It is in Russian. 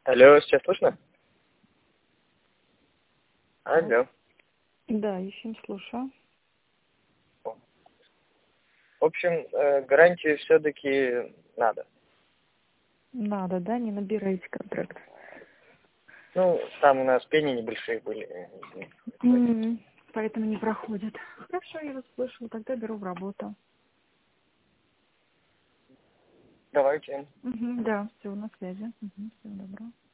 Алло, сейчас слышно? Алло. Да, ищем, слушаю. В общем, гарантию все-таки надо. Надо, да? Не набираете контракт. Ну, там у нас пени небольшие были. Поэтому не проходит. Хорошо, я вас слышала. Тогда беру в работу. Давайте. Да, все, на связи. Всего доброго.